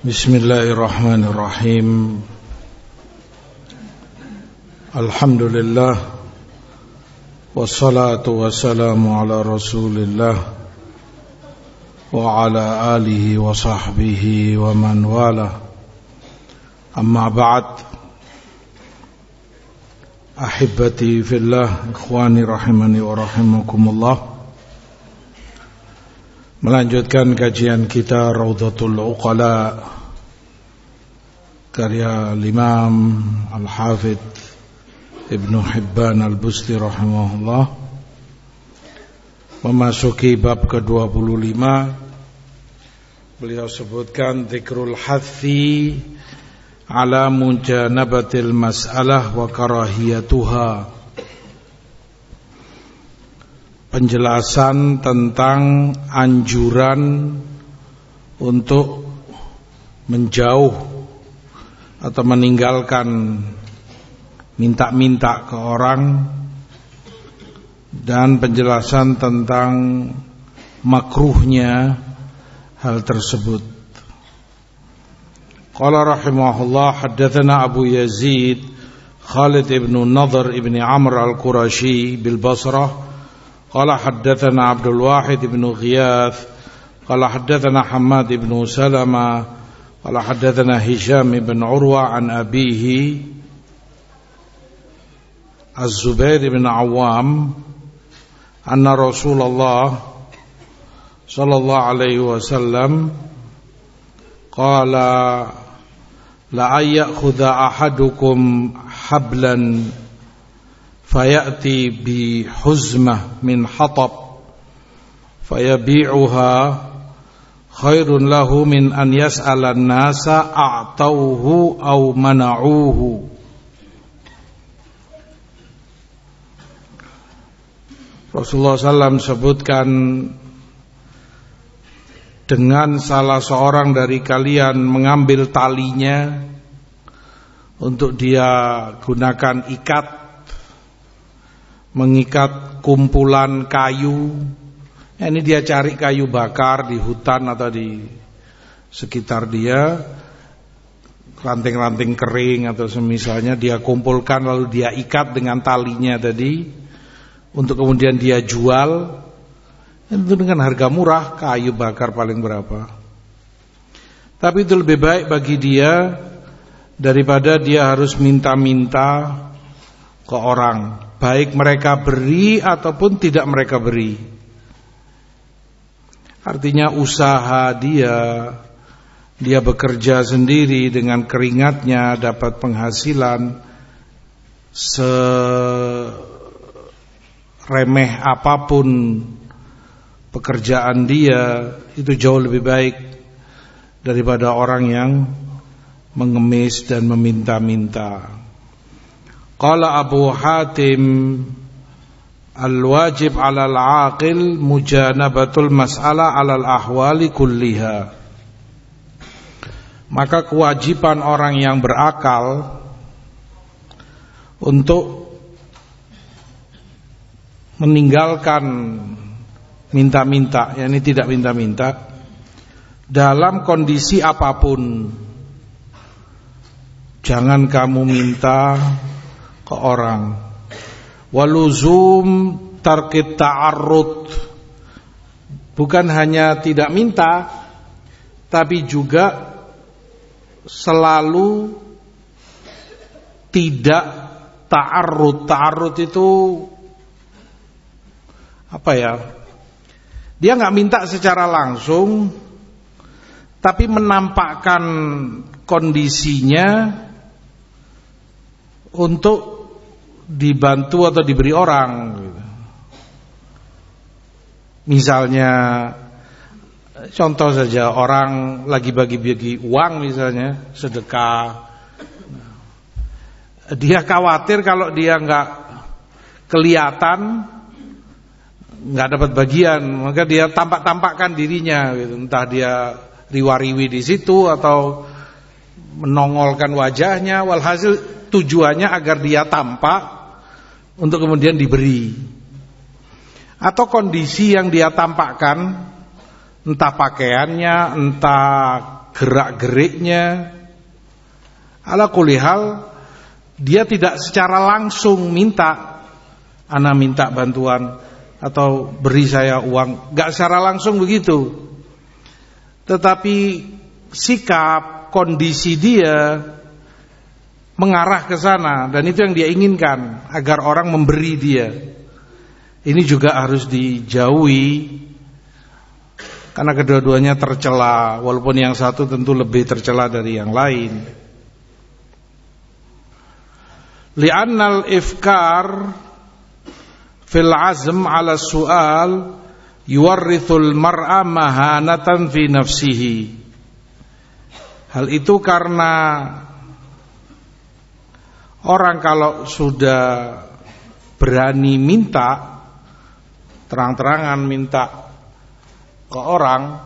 Bismillahirrahmanirrahim. Alhamdulillah. Wassalatu wassalamu ala Rasulillah wa ala alihi wa sahbihi wa man wala. Amma ba'd. Ahibbati fillah, ikhwani rahimani wa rahimakumullah. Melanjutkan kajian kita Raudhatul Uqala, karya Imam Al-Hafidh Ibnu Hibban Al-Busti rahimahullah. Memasuki bab ke-25, beliau sebutkan dzikrul hathi ala mujanabatil mas'alah wa karahiyatuha. Penjelasan tentang anjuran untuk menjauh atau meninggalkan minta-minta ke orang, dan penjelasan tentang makruhnya hal tersebut. Qala rahimahullah, haddatsana Abu Yazid Khalid ibn Nadhr ibn Amr al-Qurashi bil Basrah. Qala haddatsana Abdul Wahid ibn Ghiyath. Qala haddatsana Hammad ibn Salama. Qala haddatsana Hisham ibn Urwa an abihi Az-Zubair ibn Awam anna Rasulullah sallallahu alaihi wasallam qala la ayakhudha ahadukum hablan fayati bi huzmah min hatab fayabi'uha khairun lahu min an yas'ala an-nasa a'tauhu aw mana'uhu. Rasulullah SAW sebutkan, dengan salah seorang dari kalian mengambil talinya untuk dia gunakan mengikat kumpulan kayu. Ini dia cari kayu bakar di hutan atau di sekitar dia, ranting-ranting kering atau semisalnya, dia kumpulkan lalu dia ikat dengan talinya tadi untuk kemudian dia jual. Itu dengan harga murah, kayu bakar paling berapa. Tapi itu lebih baik bagi dia daripada dia harus minta-minta ke orang, baik mereka beri ataupun tidak mereka beri. Artinya usaha dia bekerja sendiri dengan keringatnya, dapat penghasilan seremeh apapun pekerjaan dia, itu jauh lebih baik daripada orang yang mengemis dan meminta-minta. Qala Abu Hatim, al-wajib 'alal 'aqil mujanabatul mas'alah 'alal ahwali kulliha. Maka kewajiban orang yang berakal untuk meninggalkan minta-minta, yakni tidak minta-minta dalam kondisi apapun. Jangan kamu minta ke orang. Waluzum tarkit ta'arrud, bukan hanya tidak minta, tapi juga selalu tidak ta'arrud. Ta'arrud itu apa ya? Dia nggak minta secara langsung, tapi menampakkan kondisinya untuk dibantu atau diberi orang. Misalnya, contoh saja, orang lagi bagi-bagi uang misalnya, sedekah. Dia khawatir kalau dia nggak kelihatan, nggak dapat bagian, maka dia tampak-tampakkan dirinya, gitu. Entah dia riwa-riwi di situ atau menongolkan wajahnya. Walhasil tujuannya agar dia tampak untuk kemudian diberi. Atau kondisi yang dia tampakkan, entah pakaiannya, entah gerak-geriknya. Ala kulli hal, dia tidak secara langsung minta, ana minta bantuan atau beri saya uang, enggak secara langsung begitu. Tetapi sikap, kondisi dia mengarah ke sana, dan itu yang dia inginkan, agar orang memberi dia. Ini juga harus dijauhi, karena kedua-duanya tercela, walaupun yang satu tentu lebih tercela dari yang lain. Li'annal ifkar fil azm ala su'al yuwarrithul mar'a mahanatan fi nafsihi. Hal itu karena orang kalau sudah berani minta, terang-terangan minta ke orang,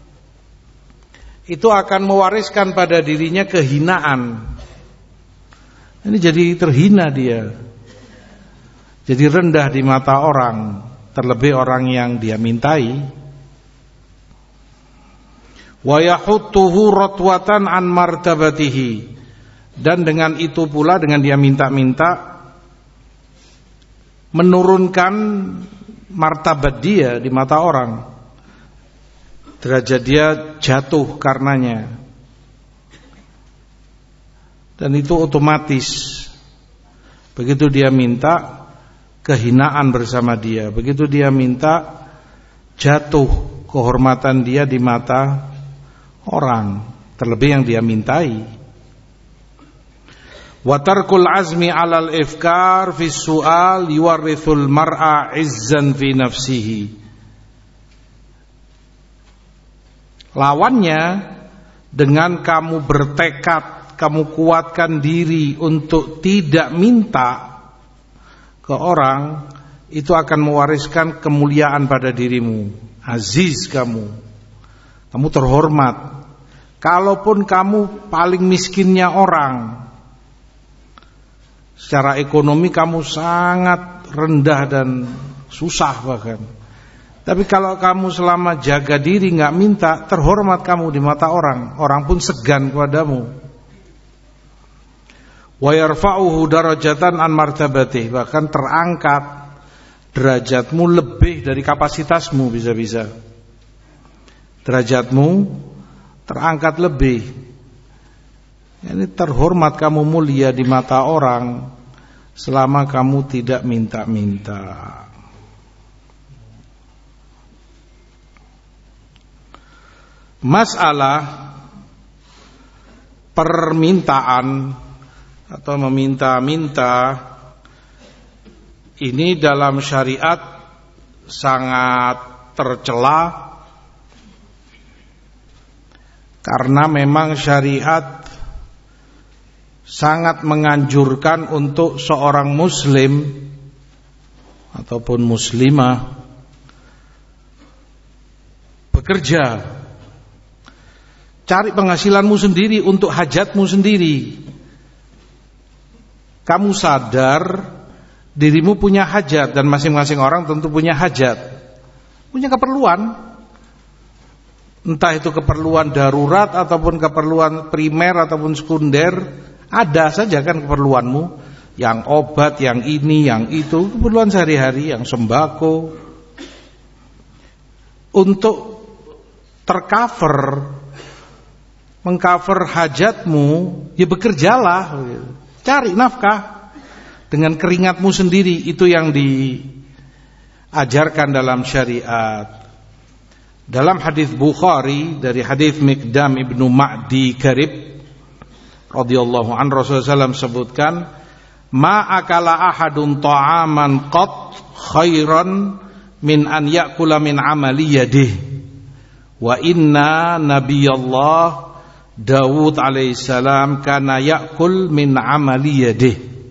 itu akan mewariskan pada dirinya kehinaan. Ini jadi terhina dia, jadi rendah di mata orang, terlebih orang yang dia mintai. Wa yahuttuhu ratwatan an martabatihi, dan dengan itu pula, dengan dia minta-minta, menurunkan martabat dia di mata orang, derajat dia jatuh karenanya. Dan itu otomatis, begitu dia minta, kehinaan bersama dia. Begitu dia minta, jatuh kehormatan dia di mata orang, terlebih yang dia mintai. Wa tarkul azmi 'alal ifkar fi su'al yuwarrithul mar'a 'izzan fi nafsihi. Lawannya, dengan kamu bertekad, kamu kuatkan diri untuk tidak minta ke orang, itu akan mewariskan kemuliaan pada dirimu. Aziz kamu terhormat. Kalaupun kamu paling miskinnya orang, secara ekonomi kamu sangat rendah dan susah bahkan, tapi kalau kamu selama jaga diri, gak minta, terhormat kamu di mata orang. Orang pun segan kepadamu. Wa yarfa'uhu darajatan an martabatih, bahkan terangkat derajatmu lebih dari kapasitasmu, bisa-bisa derajatmu terangkat lebih. Ini terhormat, kamu mulia di mata orang selama kamu tidak minta-minta. Masalah permintaan atau meminta-minta ini dalam syariat sangat tercela, karena memang syariat sangat menganjurkan untuk seorang muslim ataupun muslimah bekerja, cari penghasilanmu sendiri untuk hajatmu sendiri. Kamu sadar dirimu punya hajat, dan masing-masing orang tentu punya hajat, punya keperluan. Entah itu keperluan darurat ataupun keperluan primer ataupun sekunder, ada saja kan keperluanmu. Yang obat, yang ini, yang itu, keperluan sehari-hari, yang sembako. Untuk tercover, mengcover hajatmu, ya bekerjalah, cari nafkah dengan keringatmu sendiri. Itu yang diajarkan dalam syariat. Dalam hadis Bukhari dari hadis Miqdam ibnu Ma'di Karib radhiyallahu an, Rasulullah SAW sebutkan, ma akala ahadun ta'aman qat khairan min an ya'kula min amali yadih, wa inna nabiyallah Dawud alaihissalam kana ya'kul min amali yadih.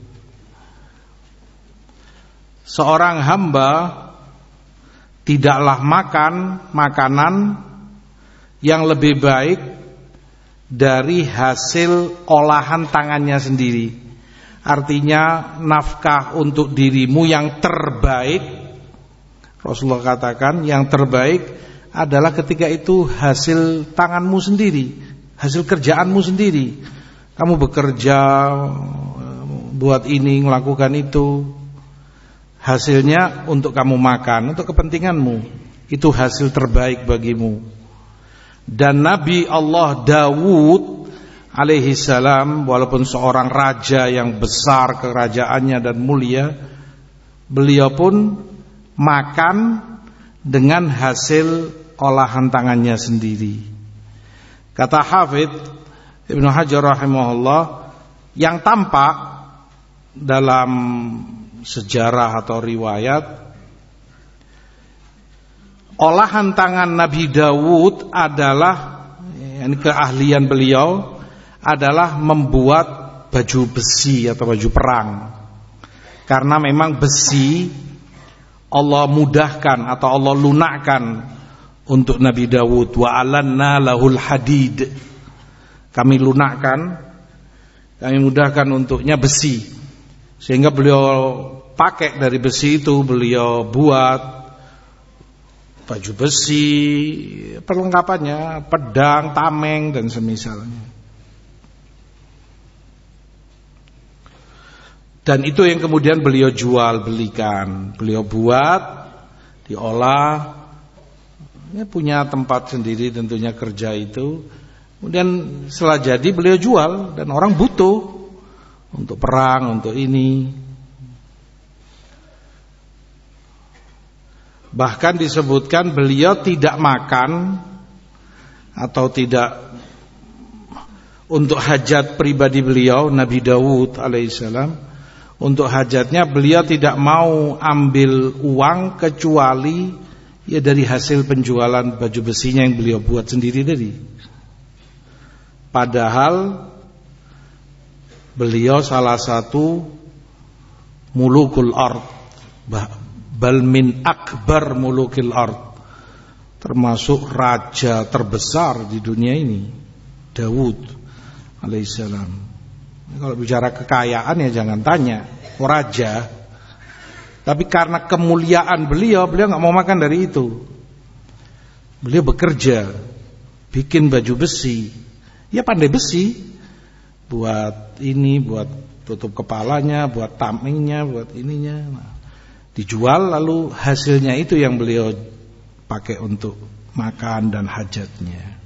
Seorang hamba tidaklah makan makanan yang lebih baik dari hasil olahan tangannya sendiri. Artinya nafkah untuk dirimu yang terbaik, Rasulullah katakan yang terbaik adalah ketika itu hasil tanganmu sendiri, hasil kerjaanmu sendiri. Kamu bekerja buat ini, melakukan itu, hasilnya untuk kamu makan, untuk kepentinganmu. Itu hasil terbaik bagimu. Dan Nabi Allah Dawud alaihi salam, walaupun seorang raja yang besar kerajaannya dan mulia, beliau pun makan dengan hasil olahan tangannya sendiri. Kata Hafidz Ibnu Hajar rahimahullah, yang tampak dalam sejarah atau riwayat, olahan tangan Nabi Dawud adalah, ini keahlian beliau adalah membuat baju besi atau baju perang. Karena memang besi Allah mudahkan atau Allah lunakkan untuk Nabi Dawud. Wa alanna lahul hadid. Kami lunakkan, kami mudahkan untuknya besi. Sehingga beliau pakai dari besi itu, beliau buat baju besi, perlengkapannya, pedang, tameng dan semisalnya. Dan itu yang kemudian beliau jual belikan, beliau buat, diolah, ya punya tempat sendiri tentunya kerja itu. Kemudian setelah jadi beliau jual dan orang butuh untuk perang, untuk ini. Bahkan disebutkan beliau tidak makan atau tidak untuk hajat pribadi beliau, Nabi Dawud alaihissalam, untuk hajatnya beliau tidak mau ambil uang kecuali ya dari hasil penjualan baju besinya yang beliau buat sendiri tadi. Padahal beliau salah satu mulukul ard, bal min akbar mulukil ard, termasuk raja terbesar di dunia ini, Dawud alaihissalam. Kalau bicara kekayaan ya jangan tanya, raja. Tapi karena kemuliaan beliau nggak mau makan dari itu. Beliau bekerja, bikin baju besi. Ya pandai besi, buat ini, buat tutup kepalanya, buat tamengnya, buat ininya. Nah, dijual lalu hasilnya itu yang beliau pakai untuk makan dan hajatnya.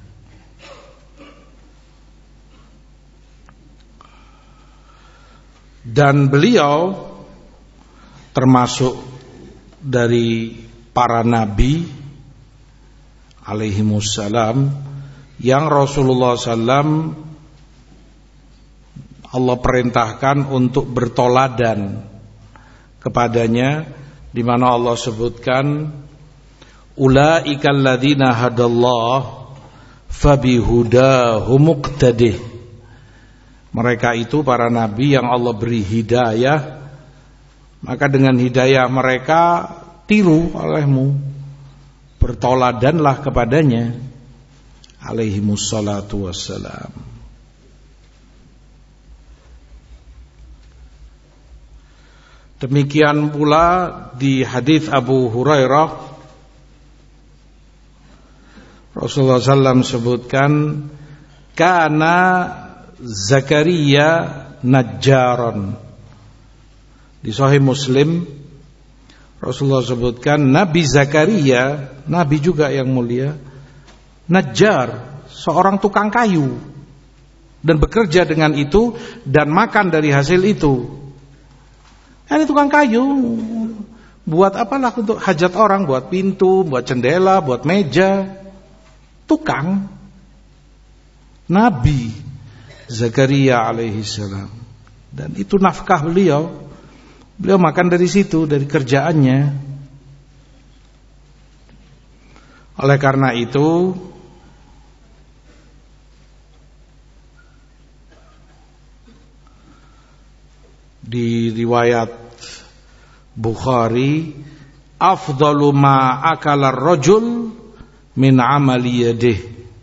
Dan beliau termasuk dari para nabi alaihimussalam yang Rasulullah SAW Allah perintahkan untuk bertoladan kepadanya, di mana Allah sebutkan ulaikal ladzina hadallah fabihudahu muqtadih. Mereka itu para nabi yang Allah beri hidayah, maka dengan hidayah mereka tiru olehmu, bertoladanlah kepadanya alaihimussalatu wassalam. Demikian pula di hadis Abu Hurairah, Rasulullah SAW sebutkan kana Zakaria najjaron. Di Sahih Muslim Rasulullah sebutkan Nabi Zakaria, nabi juga yang mulia, najjar, seorang tukang kayu, dan bekerja dengan itu dan makan dari hasil itu. Ini tukang kayu, buat apalah untuk hajat orang, buat pintu, buat jendela, buat meja. Tukang. Nabi Zakaria alaihissalam. Dan itu nafkah beliau. Beliau makan dari situ, dari kerjaannya. Oleh karena itu di riwayat Bukhari, afdalu ma akala ar-rajul min amali yadih.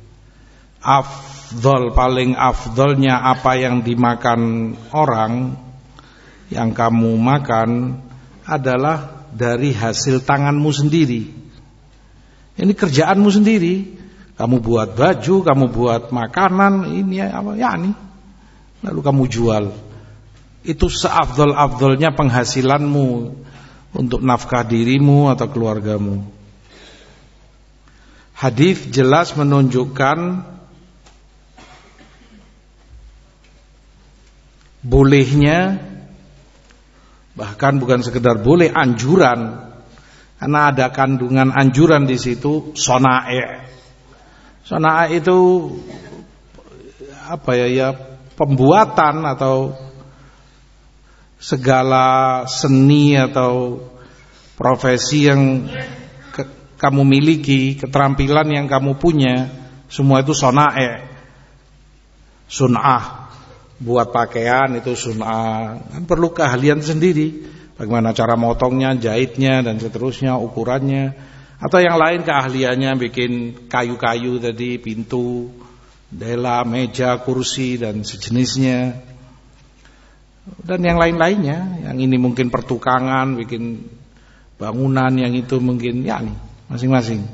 Afdal, paling afdalnya apa yang dimakan orang, yang kamu makan adalah dari hasil tanganmu sendiri. Ini kerjaanmu sendiri. Kamu buat baju, kamu buat makanan, ini apa ya nih. Lalu kamu jual. Itu seafdol-afdolnya penghasilanmu untuk nafkah dirimu atau keluargamu. Hadis jelas menunjukkan bolehnya, bahkan bukan sekedar boleh, anjuran. Karena ada kandungan anjuran di situ, sonae. Sonae itu apa ya pembuatan atau segala seni atau profesi yang kamu miliki, keterampilan yang kamu punya, semua itu sonae. Sun'ah, buat pakaian itu sun'ah, kan perlu keahlian sendiri. Bagaimana cara motongnya, jahitnya dan seterusnya, ukurannya. Atau yang lain keahliannya bikin kayu-kayu tadi, pintu, jendela, meja, kursi dan sejenisnya. Dan yang lain-lainnya, yang ini mungkin pertukangan, bikin bangunan, yang itu mungkin ya nih, masing-masing.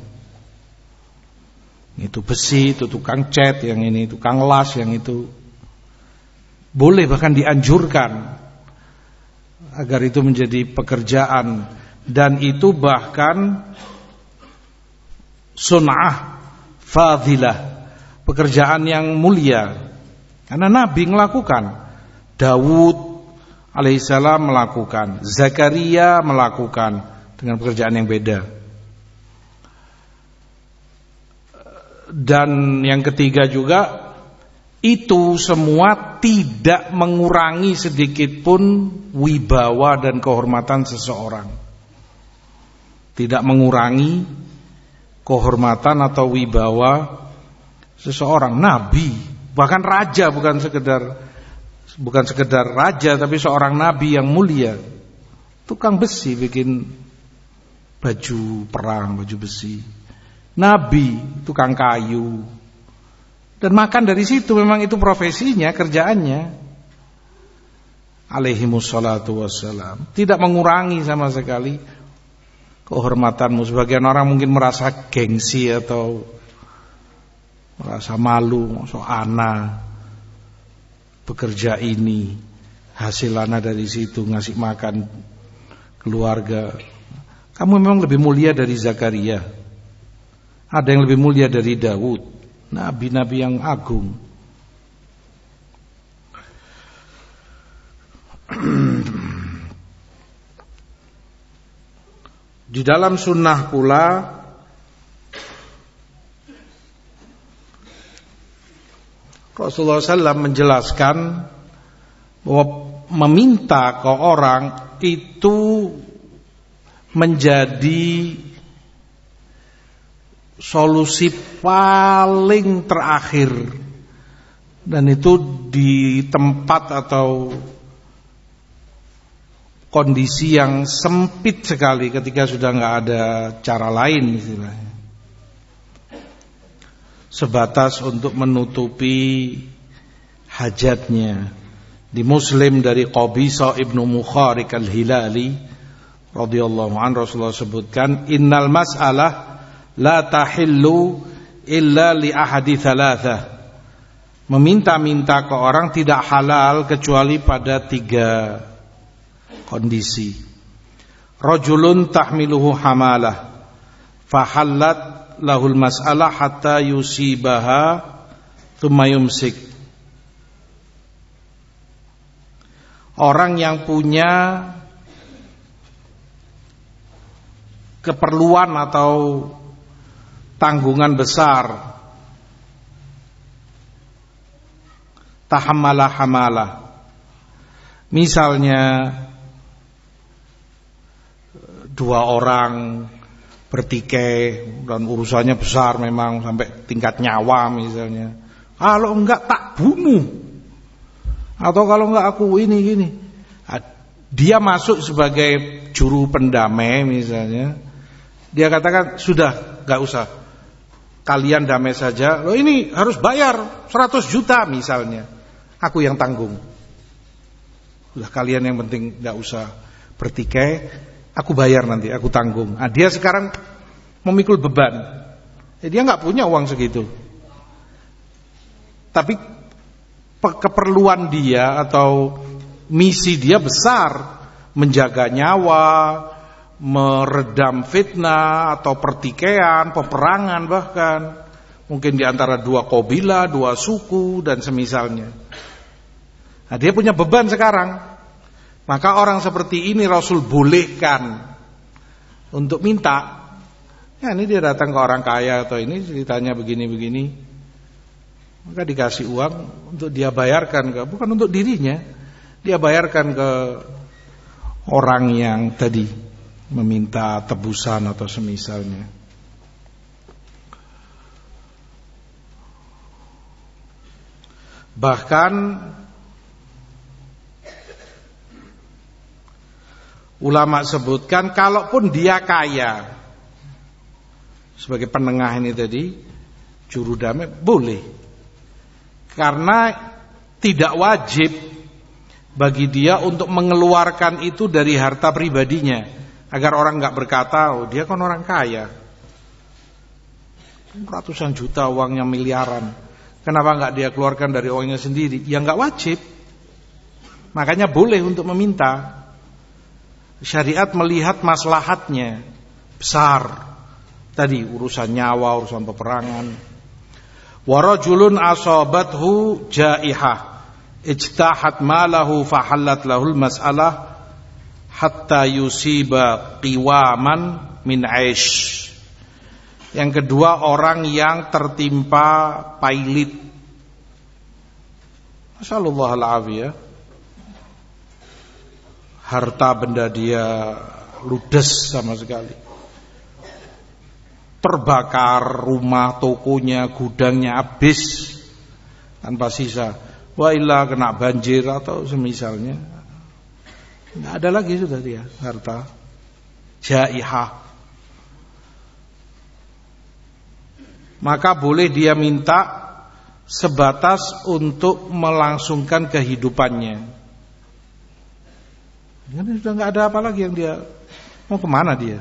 Itu besi, itu tukang cat, yang ini tukang las, yang itu boleh bahkan dianjurkan agar itu menjadi pekerjaan, dan itu bahkan sun'ah fadilah, pekerjaan yang mulia. Karena Nabi melakukan, Daud alaihissalam melakukan, Zakaria melakukan dengan pekerjaan yang beda. Dan yang ketiga juga, itu semua tidak mengurangi sedikit pun wibawa dan kehormatan seseorang. Tidak mengurangi kehormatan atau wibawa seseorang. Nabi, bahkan raja, bukan sekedar raja, tapi seorang nabi yang mulia. Tukang besi bikin baju perang, baju besi. Nabi, tukang kayu. Dan makan dari situ, memang itu profesinya, kerjaannya. Alaihimussalatu wassalam. Tidak mengurangi sama sekali kehormatanmu. Sebagian orang mungkin merasa gengsi atau merasa malu, so ana bekerja ini, hasil ana dari situ, ngasih makan keluarga. Kamu memang lebih mulia dari Zakaria. Ada yang lebih mulia dari Daud, nabi-nabi yang agung. Di dalam sunnah pula Rasulullah SAW menjelaskan bahwa meminta ke orang itu menjadi solusi paling terakhir, dan itu di tempat atau kondisi yang sempit sekali, ketika sudah nggak ada cara lain istilahnya, sebatas untuk menutupi hajatnya. Di Muslim dari Qabisa ibnu Mukharik al-Hilali radhiyallahu anhu, Rasulullah sebutkan, innal mas'alah la tahillu illa li ahadi thalathah. Meminta-minta ke orang tidak halal kecuali pada 3 kondisi. Rajulun tahmiluhu hamalah fahallat lahul mas'alah hatta yusibaha thumma yumsik. Orang yang punya keperluan atau tanggungan besar, tahammalah hamalah. Misalnya 2 orang bertikai dan urusannya besar memang sampai tingkat nyawa misalnya. Kalau enggak tak bunuh, atau kalau enggak aku ini gini. Dia masuk sebagai juru pendamai misalnya. Dia katakan sudah enggak usah, kalian damai saja. Loh ini harus bayar 100 juta misalnya, aku yang tanggung. Udah kalian yang penting enggak usah bertikai, aku bayar nanti, aku tanggung. Nah, dia sekarang memikul beban. Dia nggak punya uang segitu. Tapi keperluan dia atau misi dia besar, menjaga nyawa, meredam fitnah atau pertikaian, peperangan bahkan. Mungkin di antara dua kabilah, dua suku dan semisalnya. Nah, dia punya beban sekarang. Maka orang seperti ini Rasul bolehkan untuk minta. Ya, ini dia datang ke orang kaya atau ini ceritanya begini-begini. Maka dikasih uang untuk dia bayarkan bukan untuk dirinya. Dia bayarkan ke orang yang tadi meminta tebusan atau semisalnya. Bahkan ulama sebutkan kalaupun dia kaya, sebagai penengah ini tadi, juru damai boleh, karena tidak wajib bagi dia untuk mengeluarkan itu dari harta pribadinya, agar orang nggak berkata, oh dia kan orang kaya, ratusan juta uangnya miliaran, kenapa nggak dia keluarkan dari uangnya sendiri? Ya nggak wajib. Makanya boleh untuk meminta. Syariat melihat maslahatnya besar. Tadi urusan nyawa, urusan peperangan. Wa rajulun asabathu jaihah ijtahat malahu fahallat lahul mas'alah hatta yusiba qiwaman min aish. Yang kedua, orang yang tertimpa pailit. Masyaallah al-afiyah. Harta benda dia ludes sama sekali. Terbakar rumah, tokonya, gudangnya habis tanpa sisa. Wa illa kena banjir atau semisalnya. Enggak ada lagi sudah dia harta. Jaihah. Maka boleh dia minta sebatas untuk melangsungkan kehidupannya. Ini sudah nggak ada apa lagi yang dia mau kemana dia?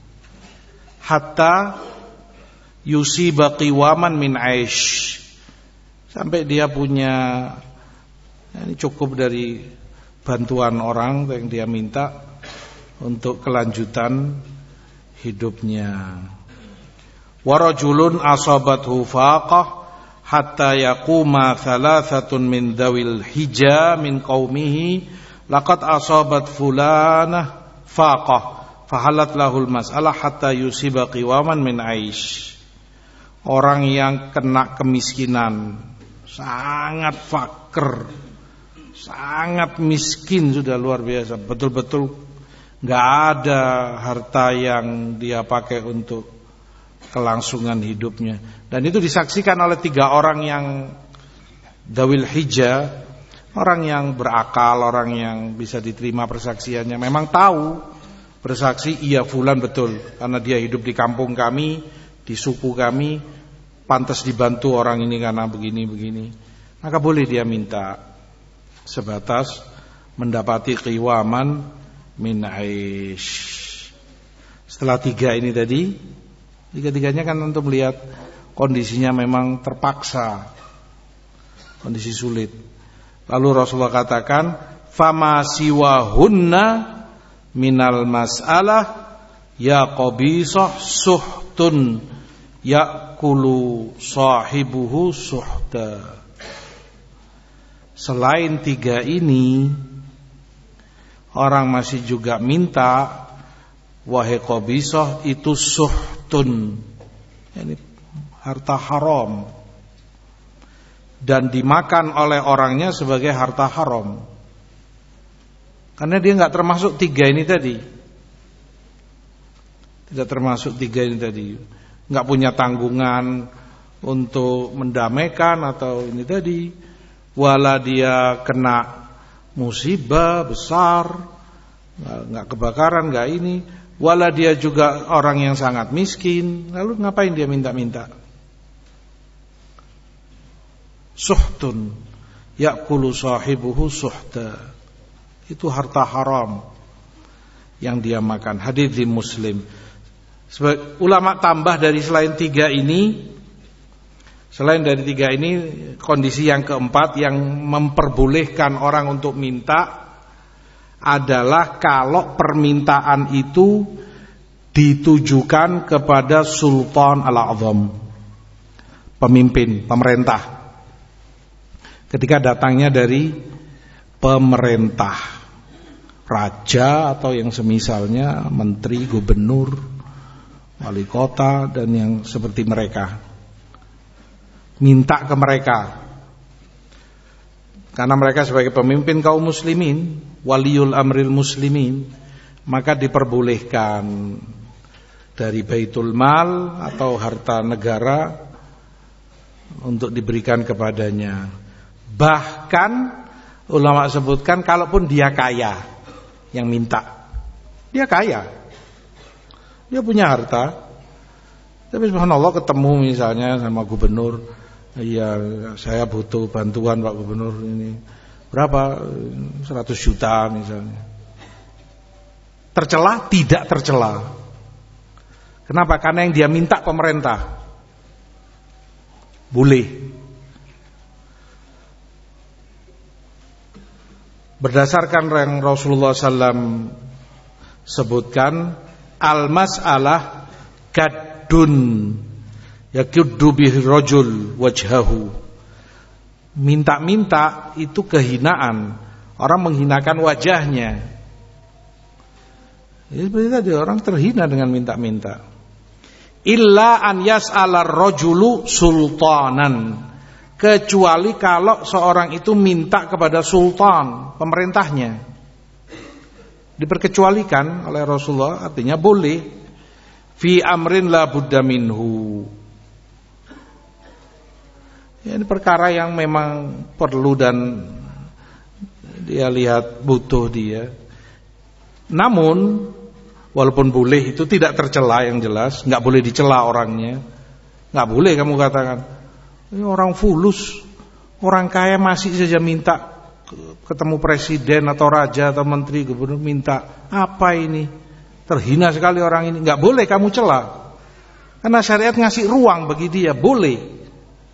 Hatta yusiba qiwaman min aish, sampai dia punya ini cukup dari bantuan orang yang dia minta untuk kelanjutan hidupnya. Warajulun asabathu faqah hatta yaquma thalathatun min dawil hija min qaumihi laqad asabat fulanah faqah fahalat lahul mas'alah hatta yusiba qiwaman min aish. Orang yang kena kemiskinan, sangat fakir, sangat miskin, sudah luar biasa, betul-betul enggak ada harta yang dia pakai untuk kelangsungan hidupnya. Dan itu disaksikan oleh 3 orang yang dawil hijjah, orang yang berakal, orang yang bisa diterima persaksiannya, memang tahu bersaksi, iya fulan betul, karena dia hidup di kampung kami, di suku kami, pantas dibantu orang ini karena begini-begini. Maka boleh dia minta sebatas mendapati qiwaman min aish. Setelah 3 ini tadi, 3-tiganya kan untuk melihat kondisinya memang terpaksa, kondisi sulit. Lalu Rasulullah katakan, fama siwahunna minal mas'alah ya qabisah suhtun yakulu sahibuhu suhta. Selain 3 ini, orang masih juga minta, wahai qabisah, itu suhtun, yani harta haram, dan dimakan oleh orangnya sebagai harta haram, karena dia nggak termasuk 3 ini tadi, tidak termasuk 3 ini tadi, nggak punya tanggungan untuk mendamaikan atau ini tadi, wala dia kena musibah besar, nggak kebakaran, nggak ini, wala dia juga orang yang sangat miskin, lalu ngapain dia minta-minta? Suhtun yakulu sahibuhu suhta, itu harta haram yang dia makan. Hadits di Muslim. Ulama tambah dari selain dari tiga ini kondisi yang keempat yang memperbolehkan orang untuk minta adalah kalau permintaan itu ditujukan kepada Sultan Al-A'zam, pemimpin, pemerintah. Ketika datangnya dari pemerintah, raja atau yang semisalnya, menteri, gubernur, wali kota dan yang seperti mereka, minta ke mereka karena mereka sebagai pemimpin kaum muslimin, waliul amril muslimin, maka diperbolehkan dari baitul mal atau harta negara untuk diberikan kepadanya. Bahkan ulama sebutkan kalaupun dia kaya yang minta, dia kaya, dia punya harta, tapi subhanallah ketemu misalnya sama gubernur, iya saya butuh bantuan Pak Gubernur, ini berapa, 100 juta misalnya. Tercela? Tidak tercela. Kenapa? Karena yang dia minta pemerintah. Boleh. Berdasarkan yang Rasulullah SAW sebutkan, al-mas'alah gaddun yakuddu bihi rajul wajhahu. Minta-minta itu kehinaan, orang menghinakan wajahnya. Jadi seperti tadi, orang terhina dengan minta-minta. Illa an yas'alar rajulu sultanan, kecuali kalau seorang itu minta kepada sultan, pemerintahnya. Diperkecualikan oleh Rasulullah, artinya boleh. Fi amrin la budda minhu. Ya, ini perkara yang memang perlu dan dia lihat butuh dia. Namun walaupun boleh, itu tidak tercela, yang jelas nggak boleh dicela orangnya. Nggak boleh kamu katakan, ini orang fulus, orang kaya masih saja minta ketemu presiden atau raja atau menteri, gubernur, minta apa ini? Terhina sekali orang ini. Nggak boleh kamu cela, karena syariat ngasih ruang bagi dia, boleh.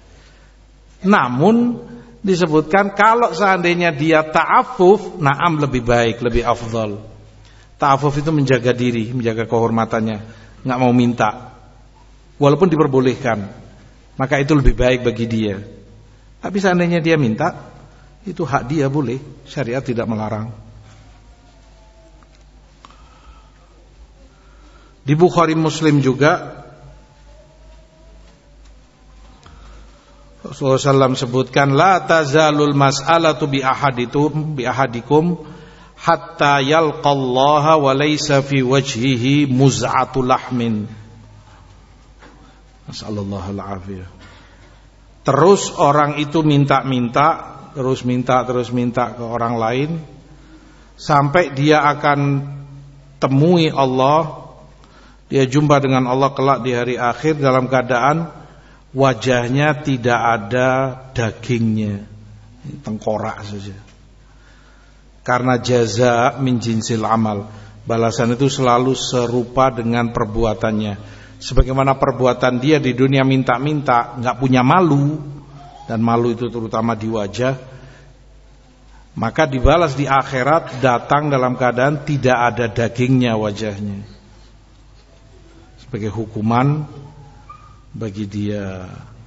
Namun disebutkan kalau seandainya dia ta'affuf, na'am, lebih baik, lebih afdal. Ta'affuf itu menjaga diri, menjaga kehormatannya, nggak mau minta, walaupun diperbolehkan, maka itu lebih baik bagi dia. Tapi seandainya dia minta, itu hak dia, boleh, syariat tidak melarang. Di Bukhari Muslim juga Rasulullah SAW sebutkan, la tazalul mas'alatu bi ahadikum hatta yalqallaha wa laysa fi wajhihi muz'atu lahmin. Nasallallahu al-afiyah. Terus orang itu minta-minta, terus minta ke orang lain, sampai dia akan temui Allah, dia jumpa dengan Allah kelak di hari akhir dalam keadaan wajahnya tidak ada dagingnya, tengkorak saja. Karena jaza min jinsil amal, balasan itu selalu serupa dengan perbuatannya. Sebagaimana perbuatan dia di dunia minta-minta, nggak punya malu, dan malu itu terutama di wajah, maka dibalas di akhirat datang dalam keadaan tidak ada dagingnya wajahnya, sebagai hukuman bagi dia.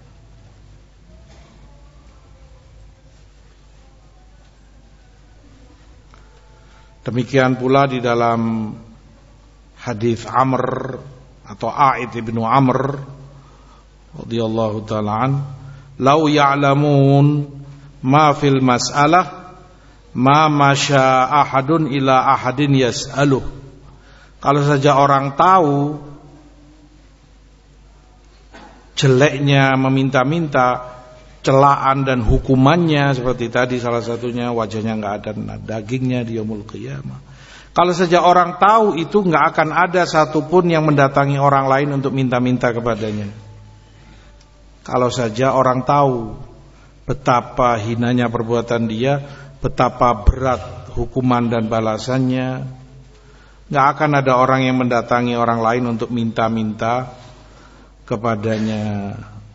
Demikian pula di dalam hadis Amr atau A'id ibnu Amr radhiyallahu ta'ala an, "Lau ya'lamun ma fil mas'alah ma masya ahadun ila ahadin yas'aluh." Kalau saja orang tahu jeleknya meminta-minta, celaan dan hukumannya, seperti tadi salah satunya wajahnya nggak ada dagingnya di yaumul qiyamah. Kalau saja orang tahu itu, nggak akan ada satupun yang mendatangi orang lain untuk minta-minta kepadanya. Kalau saja orang tahu betapa hinanya perbuatan dia, betapa berat hukuman dan balasannya, Nggak akan ada orang yang mendatangi orang lain untuk minta-minta kepadanya.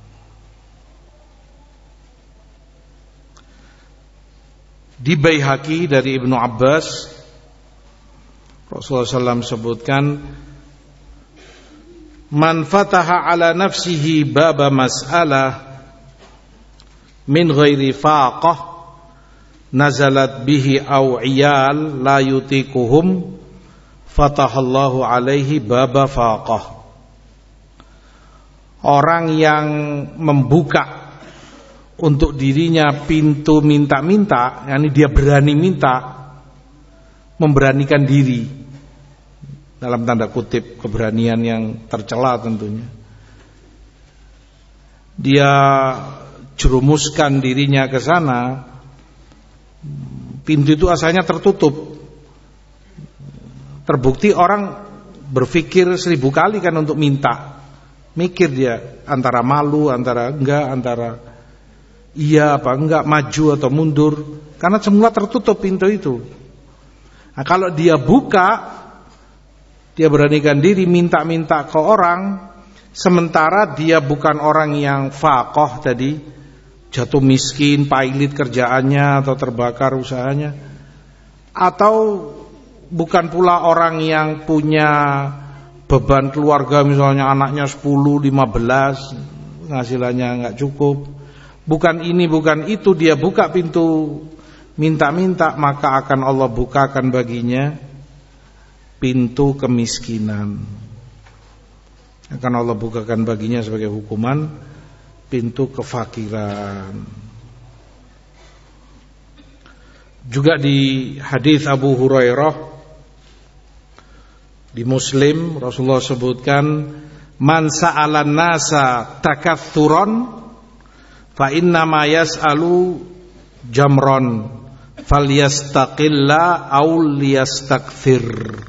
Di Baihaqi dari Ibnu Abbas, Rasulullah SAW sebutkan, man fataha ala nafsihi baba mas'alah min ghairi faqah nazalat bihi aw iyal la yutikuhum fatahallahu alaihi baba faqah. Orang yang membuka untuk dirinya pintu minta-minta, yakni dia berani minta, memberanikan diri, dalam tanda kutip keberanian yang tercela tentunya. Dia jerumuskan dirinya ke sana, pintu itu asalnya tertutup. Terbukti orang berpikir 1000 kali kan untuk minta. Mikir dia antara malu, antara enggak, antara iya apa enggak, maju atau mundur, karena semula tertutup pintu itu. Nah, kalau dia buka, dia beranikan diri minta-minta ke orang, sementara dia bukan orang yang faqih tadi, jatuh miskin, pailit kerjaannya atau terbakar usahanya, atau bukan pula orang yang punya beban keluarga, misalnya anaknya 10, 15, penghasilannya enggak cukup. Bukan ini, bukan itu, dia buka pintu minta-minta, maka akan Allah bukakan baginya pintu kemiskinan. Akan Allah bukakan baginya sebagai hukuman pintu kefakiran. Juga di hadis Abu Hurairah di Muslim, Rasulullah sebutkan, man sa'alan nasa takatsuran fa inna ma yas'alu jamron falyastaqilla aw liyastakthir.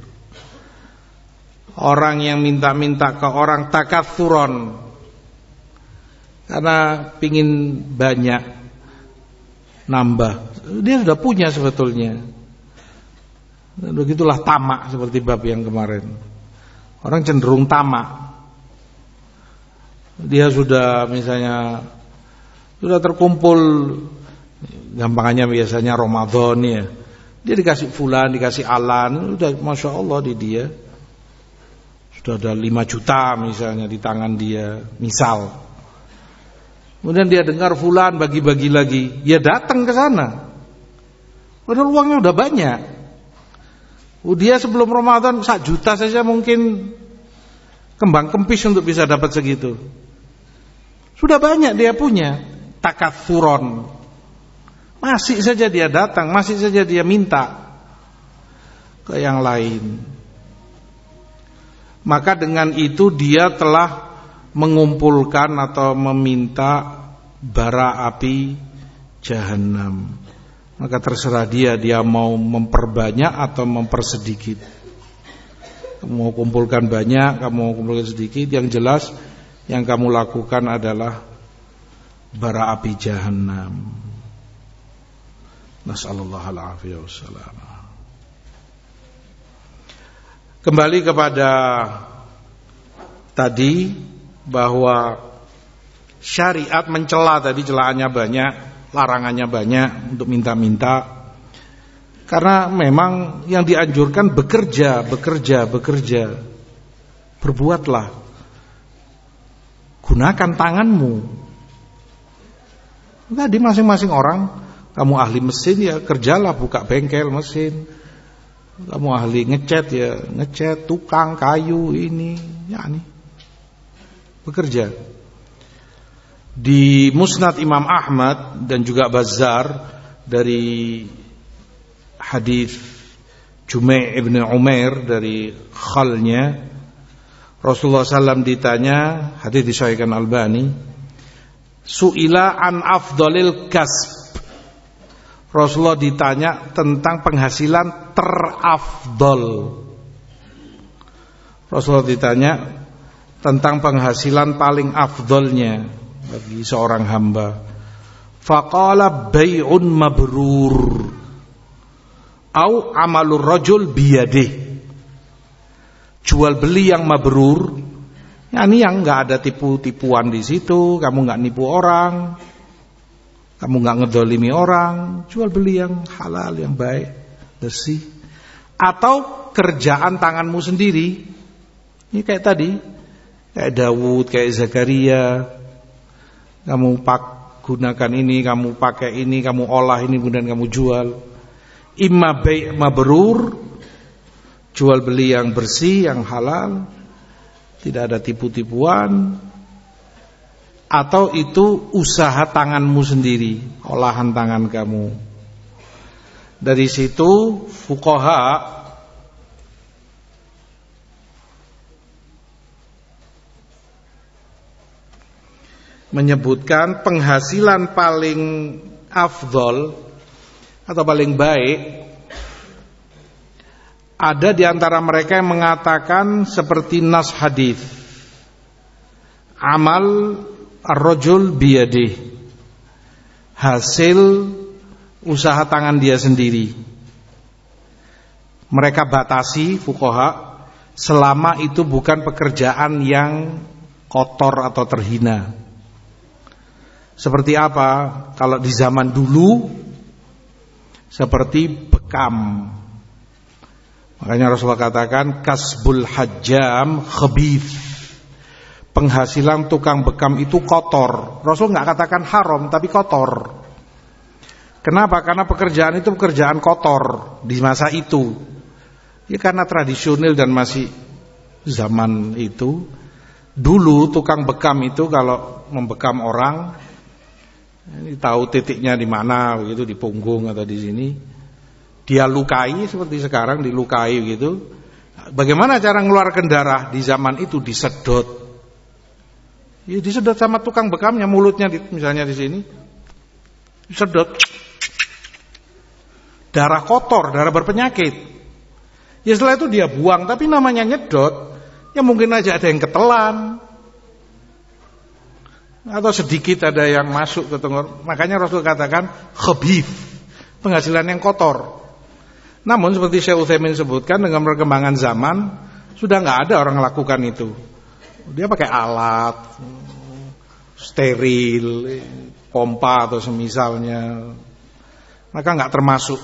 Orang yang minta-minta ke orang takatsuran karena pingin banyak, nambah, dia sudah punya sebetulnya. Begitulah tamak, seperti bab yang kemarin. Orang cenderung tamak. Dia sudah misalnya sudah terkumpul, gampangannya biasanya Ramadan ya, dia dikasih fulan, dikasih alan, udah Masya Allah di dia sudah ada 5 juta misalnya di tangan dia, misal. Kemudian dia dengar fulan bagi-bagi lagi, dia datang ke sana, padahal uangnya udah banyak. Dia sebelum Ramadan 1 juta saja mungkin kembang kempis untuk bisa dapat segitu. Sudah banyak dia punya, takatsuron. Masih saja dia datang, masih saja dia minta ke yang lain. Maka dengan itu dia telah mengumpulkan atau meminta bara api jahanam. Maka terserah dia mau memperbanyak atau mempersedikit. Kamu mau kumpulkan banyak, kamu mau kumpulkan sedikit, yang jelas yang kamu lakukan adalah bara api jahanam. Nasallallahu alaihi wasallam. Kembali kepada tadi bahwa syariat mencela, tadi celahannya banyak, larangannya banyak untuk minta-minta. Karena memang yang dianjurkan bekerja. Berbuatlah. Gunakan tanganmu. Tadi masing-masing orang, kamu ahli mesin ya kerjalah, buka bengkel mesin. Kamu ahli ngecat ya ngecat, tukang kayu ini, yakni bekerja. Di Musnad Imam Ahmad dan juga Bazzar dari hadis Jumai' ibn Umair dari khalnya, Rasulullah SAW ditanya, hadis disahihkan Albani, su'ila an afdalil kasb. Rasulullah ditanya tentang penghasilan terafdal. Rasulullah ditanya tentang penghasilan paling afdolnya bagi seorang hamba. Faqala bai'un mabrur au amalur rajul biyadih. jual beli yang mabrur, ini yang nggak ada tipu-tipuan di situ, kamu nggak nipu orang, kamu nggak ngedolimi orang, jual beli yang halal, yang baik, bersih. Atau kerjaan tanganmu sendiri, ini kayak tadi, kayak Daud, kayak Zakaria, kamu gunakan ini, kamu pakai ini, kamu olah ini, kemudian kamu jual. Imma bai' mabrur, jual beli yang bersih, yang halal, tidak ada tipu-tipuan. Atau itu usaha tanganmu sendiri, olahan tangan kamu. Dari situ fuqaha menyebutkan penghasilan paling afdol atau paling baik, ada di antara mereka yang mengatakan seperti nas hadis, amal ar-rajul biyadih, hasil usaha tangan dia sendiri. Mereka batasi fuqaha selama itu bukan pekerjaan yang kotor atau terhina. Seperti apa? Kalau di zaman dulu seperti bekam. Makanya Rasulullah katakan kasbul hajjam khabith. Penghasilan tukang bekam itu kotor. Rasul enggak katakan haram tapi kotor. Kenapa? Karena pekerjaan itu pekerjaan kotor di masa itu. Ya karena tradisional dan masih zaman itu. Dulu tukang bekam itu kalau membekam orang, ini tahu titiknya di mana, begitu, di punggung atau di sini. Dia lukai seperti sekarang dilukai begitu. Bagaimana cara mengeluarkan darah di zaman itu? Disedot. Ya, disedot sama tukang bekamnya, mulutnya misalnya di sini. Disedot. Darah kotor, darah berpenyakit. Ya setelah itu dia buang, tapi namanya nyedot. Ya mungkin aja ada yang ketelan. Atau sedikit ada yang masuk ke tenggorokan. Makanya Rasul katakan khabith, penghasilan yang kotor. Namun seperti Syekh Utsaimin sebutkan, dengan perkembangan zaman sudah nggak ada orang lakukan itu. Dia pakai alat steril, pompa atau semisalnya, maka nggak termasuk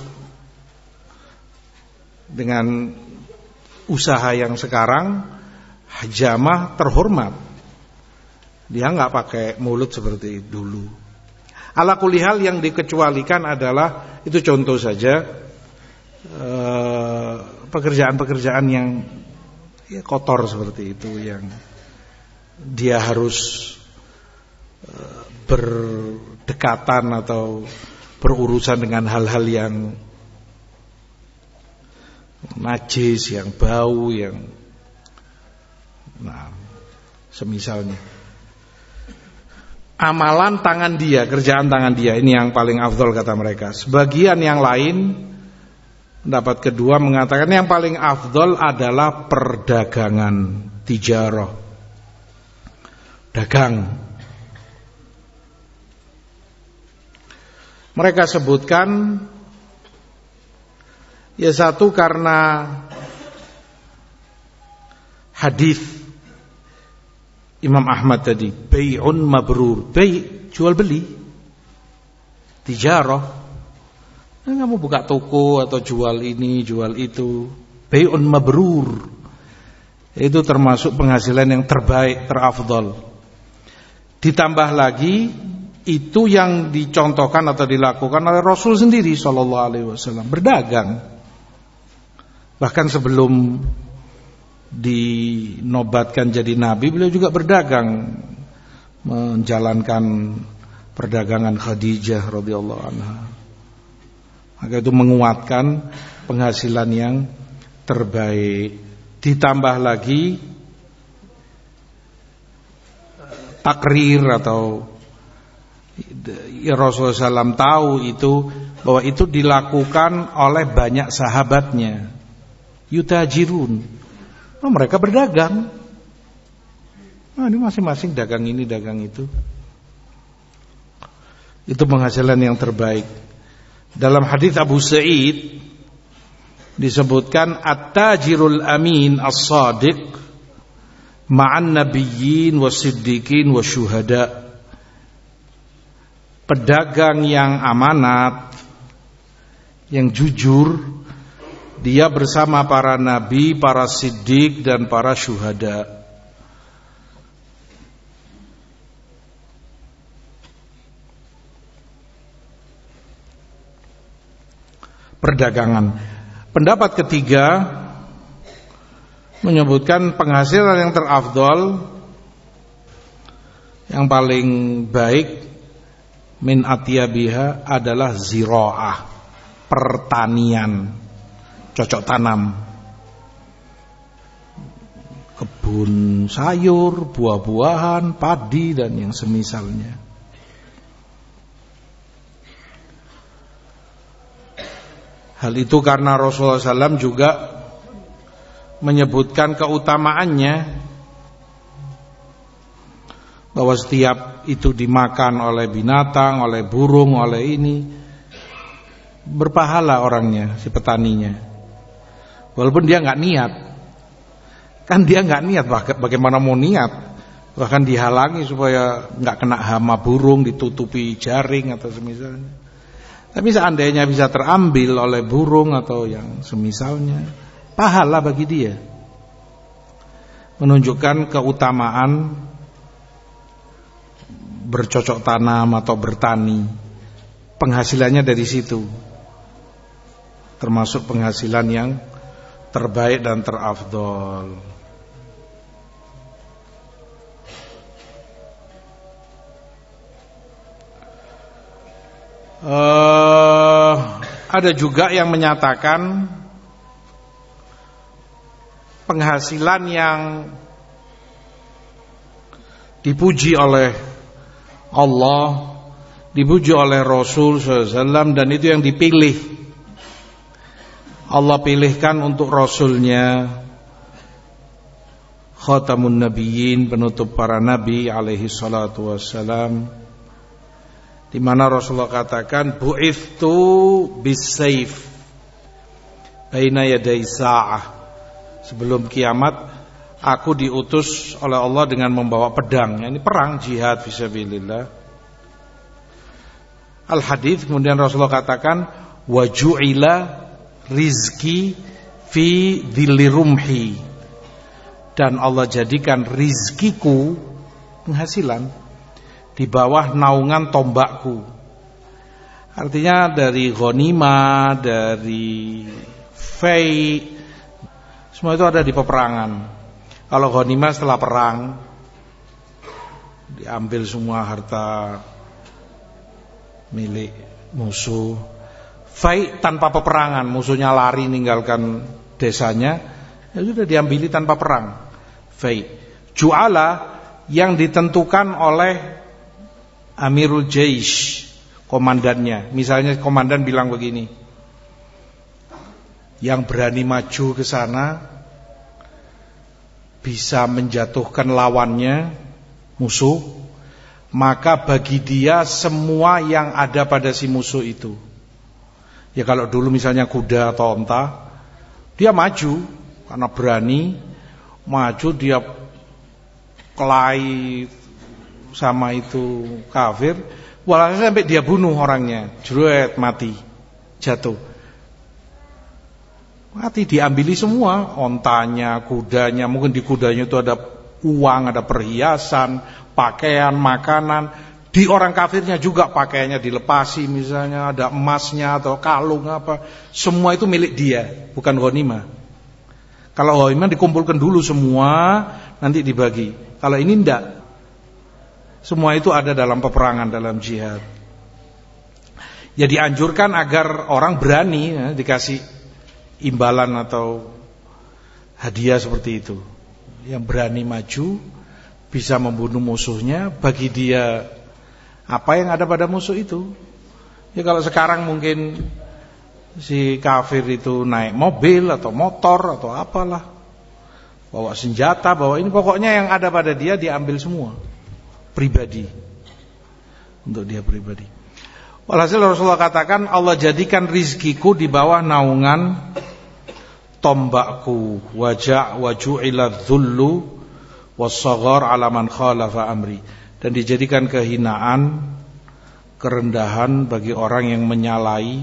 dengan usaha yang sekarang. Hajamah terhormat. Dia nggak pakai mulut seperti dulu. Ala kulli hal yang dikecualikan adalah, itu contoh saja, pekerjaan-pekerjaan yang ya, kotor seperti itu, yang dia harus berdekatan atau berurusan dengan hal-hal yang najis, yang bau, yang semisalnya. Amalan tangan dia, kerjaan tangan dia, ini yang paling afdol kata mereka. Sebagian yang lain, pendapat kedua mengatakan yang paling afdol adalah perdagangan, tijarah, dagang. Mereka sebutkan, ya satu karena hadis Imam Ahmad tadi, bai'un mabrur, bai' jual beli, tijarah. Kamu buka toko atau jual ini, jual itu, bai'un mabrur. Itu termasuk penghasilan yang terbaik, terafdal. Ditambah lagi itu yang dicontohkan atau dilakukan oleh Rasul sendiri sallallahu alaihi wasallam, berdagang. Bahkan sebelum dinobatkan jadi nabi, beliau juga berdagang, menjalankan perdagangan Khadijah radhiyallahu anha. Maka itu menguatkan penghasilan yang terbaik. Ditambah lagi takrir atau ya Rasulullah SAW tahu itu, bahwa itu dilakukan oleh banyak sahabatnya. Yutajirun, mereka berdagang. Ini masing-masing dagang ini, dagang itu. Itu penghasilan yang terbaik. Dalam hadis Abu Sa'id disebutkan at-tajirul amin as-sadiq ma'an nabiyyin was-siddiqin wasyuhada. Pedagang yang amanat, yang jujur, dia bersama para nabi, para siddiq dan para syuhada. Perdagangan. Pendapat ketiga menyebutkan penghasilan yang terafdol, yang paling baik min atyabiha adalah ziraah, pertanian, cocok tanam, kebun sayur, buah-buahan, padi dan yang semisalnya. Hal itu karena Rasulullah SAW juga menyebutkan keutamaannya, bahwa setiap itu dimakan oleh binatang, oleh burung, oleh ini, berpahala orangnya, si petaninya. Walaupun dia nggak niat, kan dia nggak niat, bagaimana mau niat? Bahkan dihalangi supaya nggak kena hama burung, ditutupi jaring atau semisalnya. Tapi seandainya bisa terambil oleh burung atau yang semisalnya, pahala bagi dia. Menunjukkan keutamaan bercocok tanam atau bertani. Penghasilannya dari situ, termasuk penghasilan yang terbaik dan terafdol. Ada juga yang menyatakan penghasilan yang dipuji oleh Allah, dipuji oleh Rasul SAW, dan itu yang dipilih. Allah pilihkan untuk Rasulnya, Khatamun Nabiyyin, penutup para nabi alaihi salatu wassalam, di mana Rasulullah katakan, bu'ithtu bis-sayf baina yaday sa'ah. Sebelum kiamat aku diutus oleh Allah dengan membawa pedang. Ini perang, jihad fisabilillah. Al-hadits, kemudian Rasulullah katakan, wa ju'ila rizki fi dhilli rumhi. Dan Allah jadikan rizkiku, penghasilan, di bawah naungan tombakku. Artinya dari ghanimah, dari fai, semua itu ada di peperangan. Kalau ghanimah setelah perang, diambil semua harta milik musuh. Fai tanpa peperangan, musuhnya lari ninggalkan desanya, ya sudah diambili tanpa perang. Fai. Ju'ala yang ditentukan oleh Amirul Jaish, komandannya. Misalnya komandan bilang begini, yang berani maju ke sana bisa menjatuhkan lawannya, musuh, maka bagi dia semua yang ada pada si musuh itu. Ya kalau dulu misalnya kuda atau onta, dia maju karena berani, maju dia kelahi sama itu kafir, walhasil sampai dia bunuh orangnya, jeruet, mati, jatuh, mati, diambili semua, ontanya, kudanya, mungkin di kudanya itu ada uang, ada perhiasan, pakaian, makanan. Di orang kafirnya juga pakaiannya dilepasi, misalnya ada emasnya atau kalung apa, semua itu milik dia, bukan ghanimah. Kalau ghanimah dikumpulkan dulu semua, nanti dibagi. Kalau ini enggak. Semua itu ada dalam peperangan, dalam jihad. Ya dianjurkan agar orang berani, ya, dikasih imbalan atau hadiah seperti itu. Yang berani maju, bisa membunuh musuhnya, bagi dia apa yang ada pada musuh itu. Ya kalau sekarang mungkin si kafir itu naik mobil atau motor atau apalah, bawa senjata, bawa ini, pokoknya yang ada pada dia diambil semua. Pribadi, untuk dia pribadi. Walhasil Rasulullah katakan, Allah jadikan rizkiku di bawah naungan tombakku, waju'ila dhullu was-saghar 'ala man khalafa amri, dan dijadikan kehinaan, kerendahan bagi orang yang menyalahi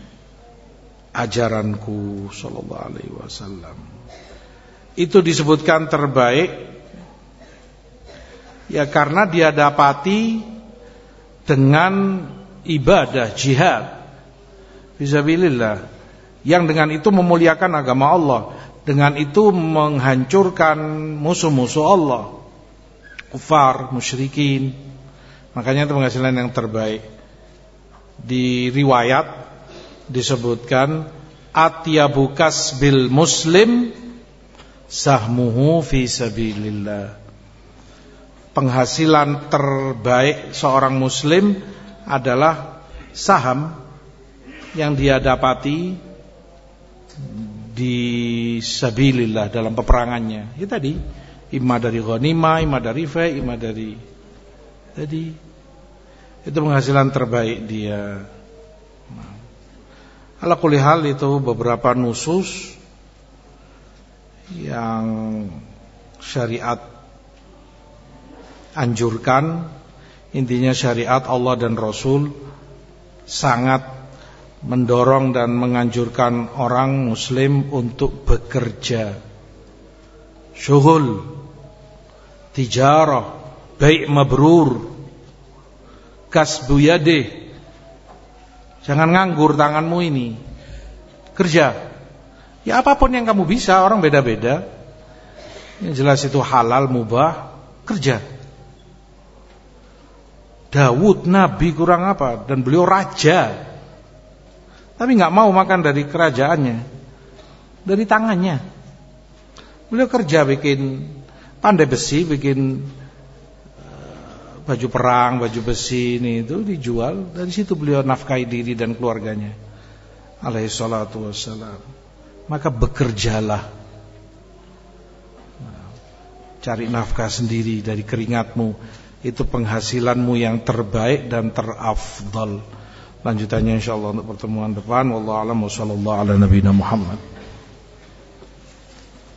ajaranku sallallahu alaihi wasallam. Itu disebutkan terbaik ya karena dia dapati dengan ibadah jihad fisabilillah, yang dengan itu memuliakan agama Allah, dengan itu menghancurkan musuh-musuh Allah, kufar, musyrikin. Makanya itu penghasilan yang terbaik. Di riwayat disebutkan atyabu kasbil muslim sahmuhu fi sabilillah. Penghasilan terbaik seorang muslim adalah saham yang dia dapati di sabilillah dalam peperangannya. Itu tadi, imma dari ghanimah, imma dari fai, imma dari tadi. Itu penghasilan terbaik dia. Ala kulli hal itu beberapa nusus yang syariat anjurkan. Intinya syariat Allah dan Rasul sangat mendorong dan menganjurkan orang muslim untuk bekerja, syughul, tijarah, bai' mabrur, kasbu yadih. Jangan nganggur tanganmu ini, kerja. Ya apapun yang kamu bisa, orang beda-beda. Yang jelas itu halal, mubah, kerja. Daud nabi kurang apa, dan beliau raja, tapi gak mau makan dari kerajaannya, dari tangannya. Beliau kerja, bikin pandai besi, bikin baju perang, baju besi ini itu dijual. Dari situ beliau nafkahi diri dan keluarganya alaihi salatu wassalam. Maka bekerjalah, cari nafkah sendiri dari keringatmu. Itu penghasilanmu yang terbaik dan terafdal. Lanjutannya insyaallah untuk pertemuan depan. Wallahu a'lam wa sallallahu ala nabiyina Muhammad.